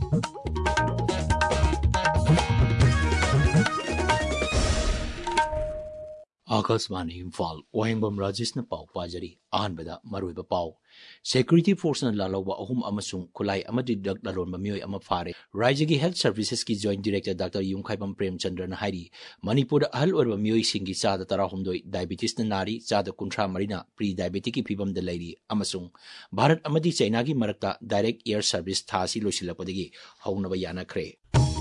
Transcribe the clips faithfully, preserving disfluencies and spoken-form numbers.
आकाशवाणी इम्फाल वाहिंगबम राजेश पाव पाजरी अहनबदा मरुइबा पाव सेक्यूरिटी फोर्स न लालौबा अहुम अमसुंग खुलाई अमदि ड्रग लालोनबा मियोय अमा फारे राज्य हेल्थ सर्विसेस की joint director doctor Yumkhaibam Premchandra न हाइरी मणिपुर अहल ओरबा मियोय सिंगी चादा तराहुमदोय डायबिटीज न नारी चादा कुंथ्रा मरीना प्री डायबिटिक की फिबम द लैरी अमसुंग भारत अमदि चाइना की मरक्ता डायरेक्ट एयर सर्विस थासी लोसिलपदगी हौनबा यानाख्रे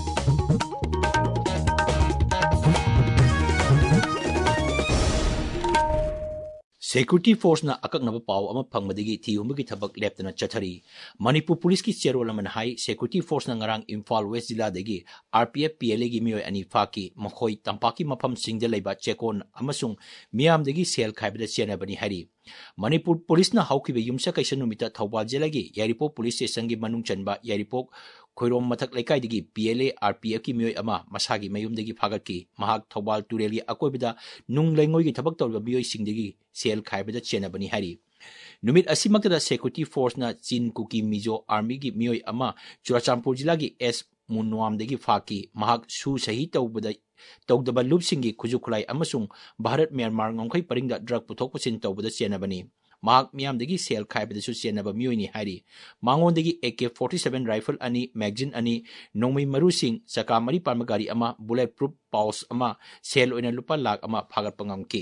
सेक्यूरिटी फोर्स ना अकक्नब पाव अमा फंगमदगी थिहुमगी थबक लेप्तना चथरी मणिपुर पुलिस की चेरोल अमन हाई सेक्यूरिटी फोर्स ना ngarang इम्फाल वेस्ट जिला दगी आरपीएफ पीएलए की मियोय अनि फाकी मखोय तंपाकी मफम सिंग द लेबा चेकोन अमसुंग मियाम दगी सेल खाइबदा चेनबनी हरी मणिपुर पुलिस ना हौखिबे युमसा कैसन नुमिता थौबाल जिलागी यारिपोक पुलिस स्टेशन की मनुंग चनबा यारिपोक खोइरोम मथक लेकाइदगी पीएलए आरपीएफ की मियोय अमा मसागी मयुमदगी फागतकी महाक थौबाल तुरेलगी अकोइबदा नुंग लेंगोयगी थबक तौरबा मियोय सिंगदगी सेल खाइबदा चेनबनी हरी नुमित असिमक्तदा सेक्यूरिटी फोर्स ना चीन कुकी मिजो आर्मी की मियोय अमा चुराचांपुर जिला की एस मुनवामदगी फाकी महाक सु सही तौबदा तौदबा लुपसिंगी खुजुखुलाई अमसुंग Bharat Myanmar ngomkhai paringda drug puthok pusin tawbada chenabani mahak miyamdagi sel khaibadasu chenaba miyoni hari mangondagi A K forty-seven rifle ani magazine ani nongmai marusing chaka mari parmagari ama bulletproof pouch ama sel oina lupa lakh ama phagat pangamki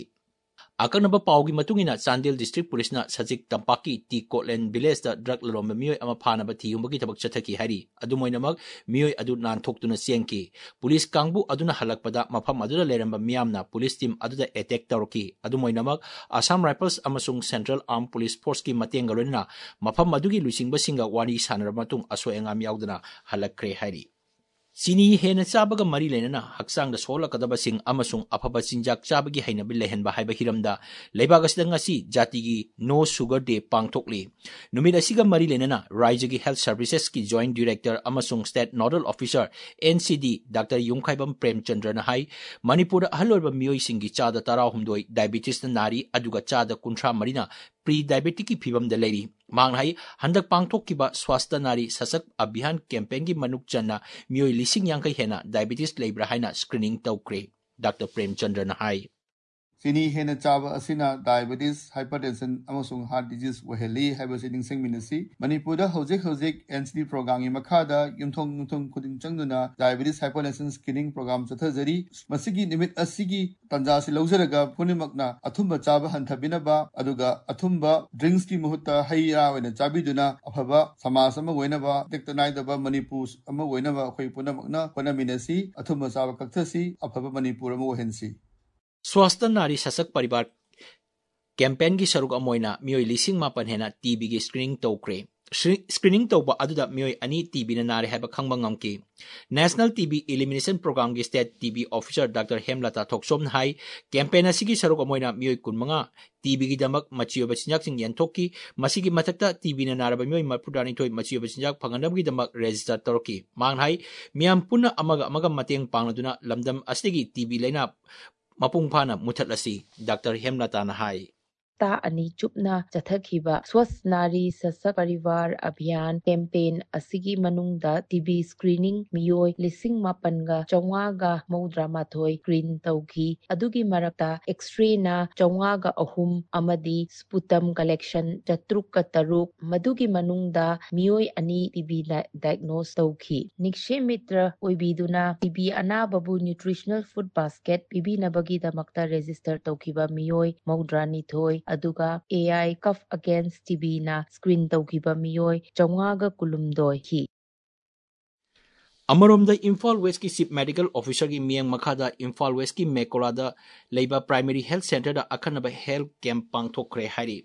अकनब पावगी मतुंगिना Chandel district police ना सजिक तंपाकी T Kotlang village दा drug लरोम मियोय अमा फानब थियुमबगी थबक चथकी हरी अदुमोइनमक मियोय अदु नानथोक्तुना सेंकी पुलिस कांगबु अदुना हलकपदा मफम अदुदा लेरंबा मियामना पुलिस टीम अदुदा अटैक तौरकी अदुमोइनमक आसाम राइफल्स अमसुंग सेंट्रल आर्म पुलिस फोर्स की मतेंग गलोइना मफम अदुगी लुसिंगबसिंगा वानी सानर मतुंग असोएंगाम याउदना हलकख्रे हरी चीनी हेन चाबग मरी लेना हक्सांग सोलकदबसिंग अमसुंग अफब चिंजाक चाबगी हैनबि लेहनबा हाइबा हिरमदा लेबागसिदा ngasi जातिगी नो शुगर डे पांगथोकली नुमित असिगा मरी लेना राज्य की हेल्थ सर्विसेस की जॉइंट डायरेक्टर अमसुंग state nodal officer NCD doctor Yumkhaibam Premchandra न हाई मणिपुर अहलोरबा मियोय सिंगी चादा तराहुमदोय डायबिटीज न नारी अदुगा चादा कुंथ्रा मरीना प्री डायबिटिक की फिबम द लेरी मांग हाई हंदक पांगथोकिबा स्वास्थ्य नारी सशक अभियान कैंपेन की मनुक चन्ना मियोय लिसिंग यांकई हेना डायबिटीज लेब्रा हाइना स्क्रीनिंग तौक्रे डॉक्टर प्रेमचंद्र न हाई चीनी हेन चाब असिना डायबिटीज हाइपरटेंशन अमसुंग हार्ट डिजीज वहेली हाइबसि निंगसिंग मिनसी मणिपुर दा हौजिक हौजिक एनसीडी प्रोग्राम की मखादा युमथोंग युमथोंग खुदिंग चंगदुना डायबिटीज हाइपरटेंशन स्क्रीनिंग प्रोग्राम चथजरी मसिगी निमित असिगी तंजासि लौजरगा पुनिमकना अथुंबा चाब हंथबिनबा अदुगा अथुंबा ड्रिंक्स की मुहुत्ता हैरा वेना चाबिदुना अफबा समाज अमा वेनबा टेक्टनाइदबा मणिपुर अमा वेनबा अखोय पुनमकना पुनमिनसी अथुंबा चाब कक्थसी अफबा मणिपुर अमा वहेनसी स्वास्थ्य नारी सशक परिवार कैंपेन की सरुक अमोइना मियोय लिसिंग मापन हेना टीबी की स्क्रीनिंग तौक्रे स्क्रीनिंग तौबा अदुदा मियोय अनि टीबी न नारे हैबा खंगबा ngamki national TB elimination programme की state TB officer doctor Hemlata Thoksom हाई कैंपेन असिगी सरुक अमोइना मियोय कुनमंगा टीबी की दमक मचियो बचिंजाक सिंग यंथोकी मसिगी मथकता टीबी न नारबा मियोय मपुडानी थोय मचियो बचिंजाक फंगनब की दमक रजिस्टर तौरकी मांग हाई मियाम पुन्ना अमगा अमगा मतेंग पांगदुना लमदम असिगी टीबी लेना मपुंग फाना मुथलसी डॉक्टर हेमलता न हाई ता अनि चुपना चथखिबा स्वस्थ नारी सशक्त परिवार अभियान कैंपेन असिगी मनुंगदा टीबी स्क्रीनिंग मियोय लिसिंग मापनगा चौवागा मौद्रा माथोय स्क्रीन तौखी अदुगी मरक्ता एक्सरे ना चौवागा अहुम अमदी स्पुटम कलेक्शन चतुक का तरुक मदुगी मनुंगदा मियोय अनि टीबी डायग्नोस तौखी निक्षे मित्र ओइबिदुना टीबी अनाबबु न्यूट्रिशनल फूड बास्केट पीबी नबगी दमक्ता रजिस्टर तौखिबा मियोय मौद्रा निथोय अदुगा A I cough against TB ना स्क्रीन तौखिबा मियोय चौवागा कुलुमदोय ही अमरोमदा इम्फाल वेस्ट की चीफ मेडिकल ऑफिसर की मियंग मखादा इम्फाल वेस्ट की मेकोरादा लेबा प्राइमरी हेल्थ सेंटर दा अखनबा हेल्थ कैंप पांगथोखरे हारी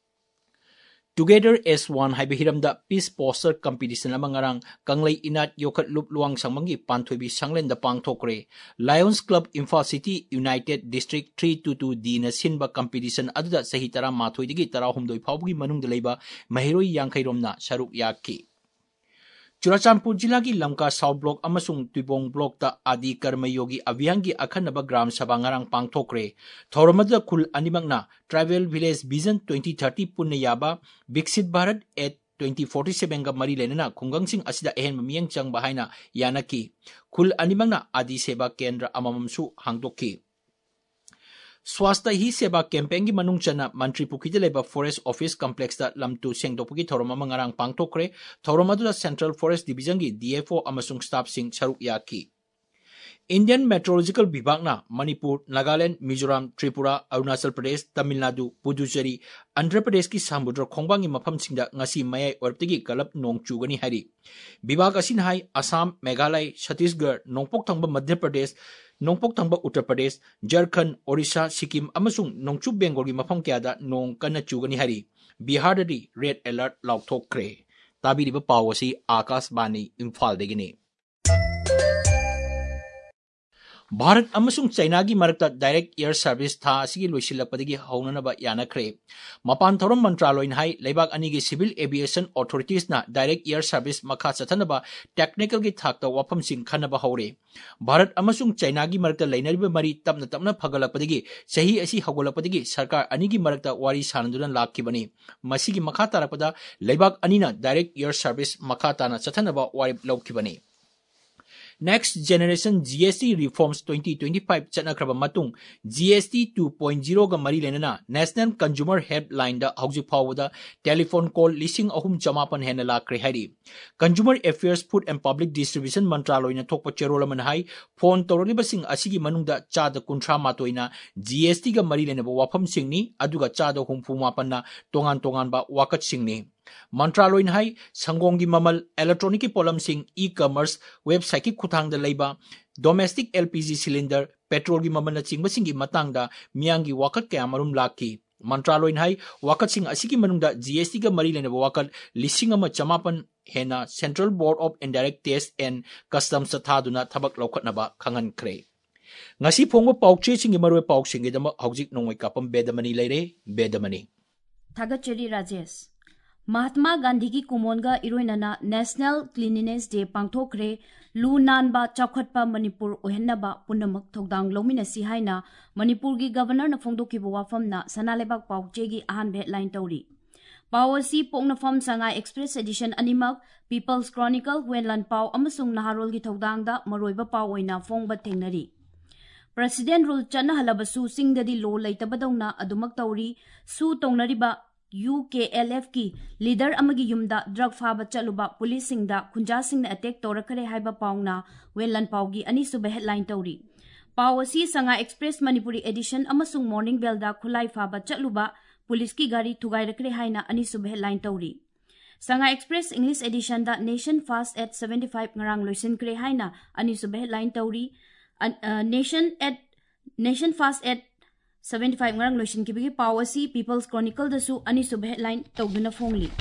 टुगेदर एस वन हाइबे हिरमदा पीस पोस्टर कंपटीशन अमंगारंग कंगलै इनाट योखत लुप लुवांग संगमंगी पांथोबी संगलेंदा पांगथोखरे lions club Imphal city united district three two two D न सिनबा कंपटीशन अदुदा सही तरा माथोइदगी तरा हुमदोइ फावगी मनुंग लेबा महिरोई यांखैरोमना सरुक याकी चुराचांपुर जिला की लमका साउथ ब्लॉक अमसुंग तुबोंग ब्लॉक ता आदि कर्मयोगी अभियान की अखनब ग्राम सभा ngarang पांगथोखरे थौरमद खुल अनिमकना tribal village vision twenty thirty पुण्य याबा विकसित Bharat at twenty forty-seven ga mari lenana khungangsing asida ehen mamiang changba haina yanaki khul animangna adi seba kendra amamamsu hangdokki Swasta hi seba campaign gi manung chana Mantri Pukhi de leba Forest Office Complex da lamtu sengdokpugi thoroma mangarang pangtokre thoroma du Central Forest Division gi D F O amasung staff sing charuk yaki Indian Meteorological Vibhagna Manipur Nagaland Mizoram Tripura Arunachal Pradesh Tamil Nadu Puducherry Andhra Pradesh ki samudra khongbangi mafam singda ngasi mayai orptigi galap nong chugani hari Vibhag asin hai Assam Meghalaya Chhattisgarh Nongpok thangba Madhya Pradesh Nongpok thangba Uttar Pradesh Jharkhand Odisha Sikkim amasung Nongchu Bengal gi mafam kyada nong kana chugani hari Bihar dadi red alert laukthokre tabiriba pawasi Akash Bani Imphal degini Bharat amasung China gi marakta direct air service tha asigi loisilakpadagi haunanaba yanakre Mapan thorom mantraloin hai leibak ani gi civil aviation authorities na direct air service makha chathanaba technical gi thakta wafam sing khanaba haure Bharat amasung China gi marakta leinariba mari tapna tapna phagalakpadagi sahi asi hagolakpadagi sarkar ani gi marakta wari sananduna lakkibani masigi makha tarapada leibak anina direct air service makha tana chathanaba wari laukibani Next Generation G S T Reforms twenty twenty-five chanakraba matung G S T two point oh ga mari lenana National Consumer Helpline da hauji phawada telephone call lising ahum chamapan hena lakre hari Consumer Affairs Food and Public Distribution Mantraloy na thokpa cherola man hai phone toroliba sing asigi manungda chada kunthra matoina G S T ga mari lenaba wafam singni aduga chada humpu mapan na tongan tongan ba wakat singni Mantraloin hai sangongi mamal electronic polam sing e-commerce website ki khutang da leiba domestic L P G cylinder petrol gi mamal na chingba singi matang da miyangi wakat kaya marum laki Mantraloin hai wakat sing asigi manungda G S T ga mari lena wakat lising ama chamapan hena Central Board of Indirect Tax and Customs thaduna thabak laukat na ba khangan kre ngasi phongwa paukche singi marwe pauk singi dama haujik nongwai kapam bedamani leire bedamani Thagacheri Rajesh Mahatma Gandhi ki kumonga iroinana National Cleanliness Day pangthokre lu nanba chakhatpa Manipur ohennaba punamak thogdang lominasi haina Manipur gi governor na phongdoki wafamna sanalebak paukche gi ahan headline tauri Pawasi pokna fam Shanghai Express Edition animak People's Chronicle Wenlan Paw amasung Naharol gi thogdang da maroiba paw oina phongba thengnari President rule chana halabasu singdadi lo leitabadongna adumak tauri su tongnariba U K L F ki leader amagi yumda drug faba chaluba police singda khunja singna attack torakare haiba paungna Wenlan Pawgi ani sube headline tauri Pawasi Shanghai Express Manipuri Edition amasung Morning Bell da khulai faba chaluba police ki gari thugai rakre haina ani sube headline tauri Shanghai Express English Edition da Nation Fast at seventy-five ngarang loisin kre haina ani sube headline tauri uh, Nation at Nation Fast at seventy-five ngarang loisin ki bigi Pawasi People's Chronicle dasu ani sub headline tawduna phongli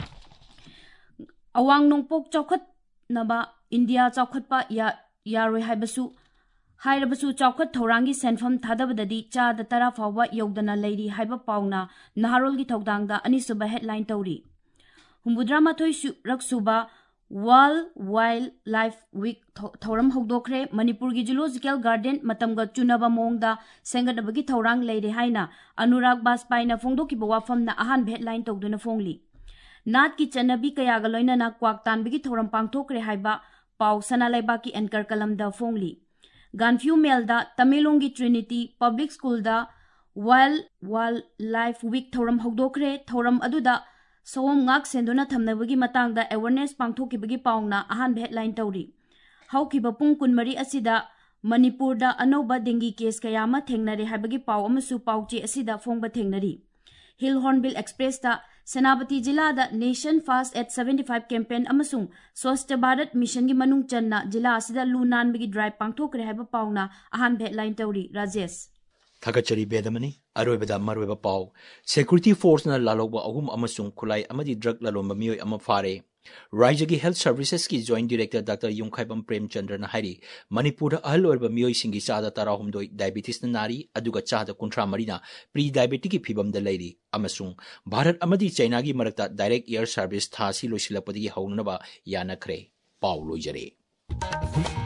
awang nongpok chawkhat naba India chawkhat pa ya yaroi haibasu hairabasu chawkhat thorangi senfam thadabadadi cha da tara fawa yogdana leiri haiba pauna Naharol gi thogdang da ani sub headline tawri humbudra mathoi su raksuba World Wildlife Week Thoram Hogdokre Manipur gi Zoological Garden matamga chunaba mongda sengadabagi thorang leire haina Anurag Baspai na phongdoki bawafam na ahan headline tawduna phongli Nat ki chanabi kaya ga loina na kwak tanbigi thoram pangthokre haiba paw sanalaiba ki anchor kalam da phongli Ganfew Melda Tamilongi Trinity Public School da Wild Wildlife Week Thoram Hogdokre thoram aduda Som ngak senduna thamnabagi matangda awareness pangthokibagi paungna ahan headline tawri haukiba pung kunmari asida Manipur da anoba dengue case kayama thengnare habagi paw amasu pawchi asida phongba thengnari Hill Hornbill Express da Senapati Jilla da Nation Fast at seventy-five campaign amasung Swasthya Bharat Mission gi manung channa jilla asida lunan bagi drive pangthokre haba paungna ahan headline tawri Rajesh Thagachari bedamani aroibada maroiba paw security force na laloba ahum amasung khulai amadi drug lalomba mioi ama fare Rajagi Health Services ki Joint Director Doctor Yungkhaibam Premchandra na hari Manipur ahal orba mioi singi chada tarahumdoi diabetes na nari aduga chada kunthra marina pre diabetic ki phibam da leiri amasung Bharat amadi China gi marakta direct air service thasi loisilapadi haunaba yanakre paw loijare